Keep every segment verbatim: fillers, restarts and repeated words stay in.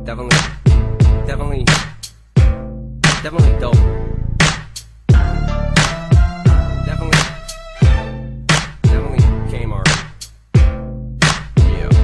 Definitely, definitely, definitely dope. Definitely, definitely Kmart. Yeah.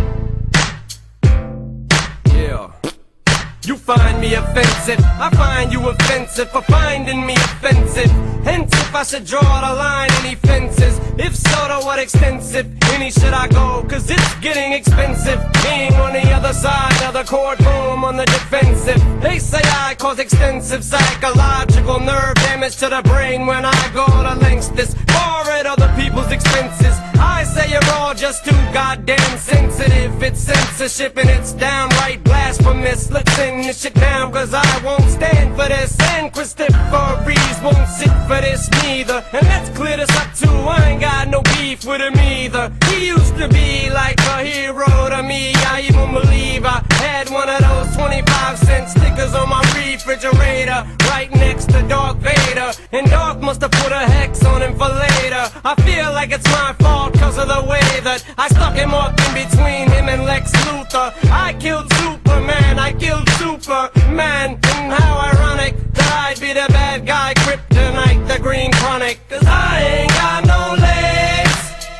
Yeah. You find me offensive, I find you offensive for finding me offensive. Hence, if I should draw the line, any fences? If so, to what extensive? Any should I go? Cause it's getting expensive. Being on the other side of the courtroom on the defensive. They say I cause extensive psychological nerve damage to the brain when I go to lengths this far at other people's expenses. I say you're all just too goddamn sensitive. It's censorship and it's downright blasphemous. Let's send this shit down cause I won't stand for this. And Christopher Reeves won't sit for this neither. And let's clear this up too, I ain't got no beef with him either. He used to be like a hero to me. I even believe I had one of those twenty-five cent stickers on my refrigerator right next to Darth Vader. And Darth must have put a hex on him for later. I feel like it's my fault cause of the way that I stuck him up in between him and Lex Luthor. I killed Superman, I killed Superman. And how ironic that I'd be the bad guy, Kryptonite, the Green Chronic. Cause I ain't got no legs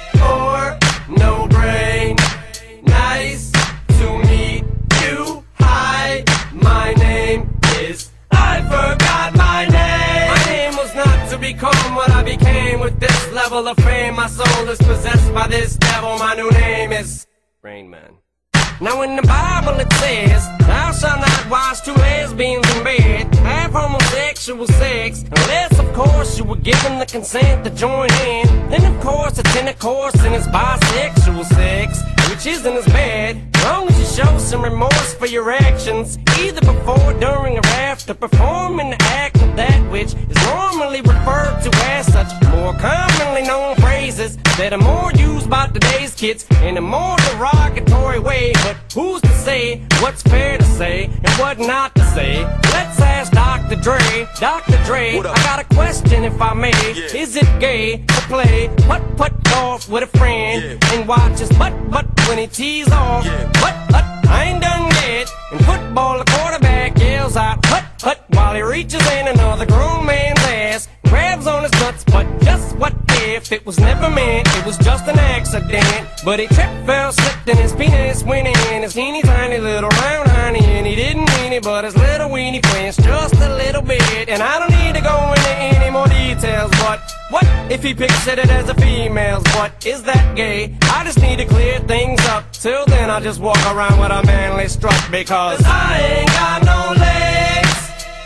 or no brain. Nice to meet you. Hi, my name is... I forgot my name. My name was not to become what I became. With this level of fame, my soul is possessed by this devil. My new name is Rain Man. Now in the Bible it says, thou shalt not watch two lesbians in bed, have homosexual sex, unless of course you were given the consent to join in. Then of course it's intercourse and it's bisexual sex, which isn't as bad, as long as you show some remorse for your actions, either before, during, or after performing the act of that which is normally referred to as such more commonly known phrases that are more used by today's kids in a more derogatory way. But who's to say what's fair to say and what not to say? Let's ask Doctor Dre. Doctor Dre, I got a question if I may. Yeah. Is it gay to play putt-putt golf with a friend, yeah, and watch his butt-butt when he tees off? Yeah. Putt-putt, I ain't done yet. In football, the quarterback yells out putt-putt while he reaches in another grown man's ass, grabs on his nuts. But just what if it was never meant, it was just an accident? But he tripped, fell, slipped, and his penis went in his teeny tiny little round honey, and he didn't mean it, but his little weenie flinched just a little bit. And I don't need to go into any more details, but what if he pictured it as a female's butt? Is that gay? I just need to clear things up. Till then I just walk around with a manly strut, because I ain't got no legs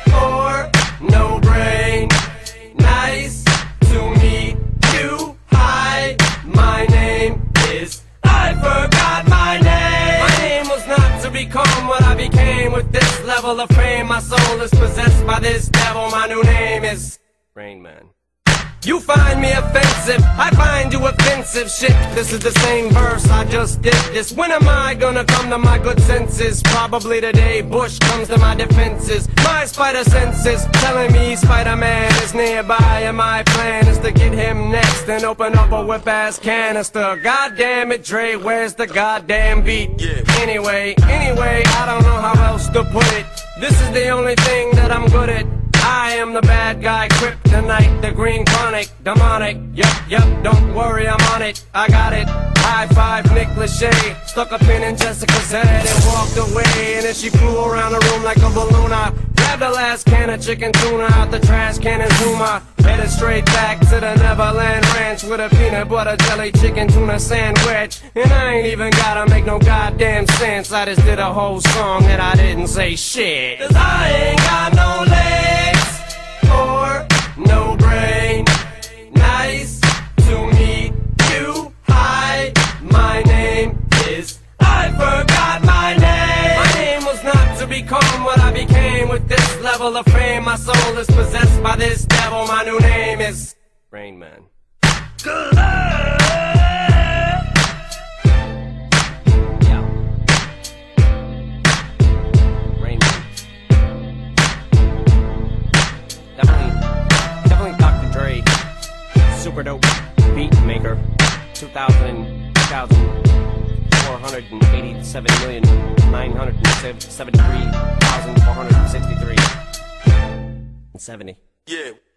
or no brain. Nice to meet you. Hi, my name is... I forgot my name. My name was not to become what I became. With this level of fame, my soul is possessed by this devil. My new name is Rain Man. You find me offensive, I find you offensive. Shit, this is the same verse I just did this. When am I gonna come to my good senses? Probably today Bush comes to my defenses. My spider senses telling me Spider-Man is nearby, and my plan is to get him next and open up a whip-ass canister. God damn it, Dre, where's the goddamn beat? Yeah. Anyway, anyway, I don't know how else to put it. This is the only thing that I'm good at. I am the bad guy, Kryptonite, the Green Chronic, demonic. Yup, yup, don't worry, I'm on it. I got it. High five, Nick Lachey. Stuck a pin in Jessica's head and walked away. And then she flew around the room like a balloon. I grabbed the last can of chicken tuna out the trash can and zoom. I headed straight back to the Neverland Ranch with a peanut butter jelly chicken tuna sandwich. And I ain't even gotta make no goddamn sense. I just did a whole song and I didn't say shit. Cause I ain't got no legs or no brain. Nice to meet you. Hi, my name is... I forgot my name. My name was not to become what I became. With this level of fame, my soul is possessed by this devil. My new name is Rain Man. Good luck. Yeah. Rain Man. Definitely, definitely Doctor Dre. Super dope beat maker. two thousand, two thousand four hundred eighty-seven million nine hundred seventy-three thousand four hundred sixty-three and seventy. Yeah.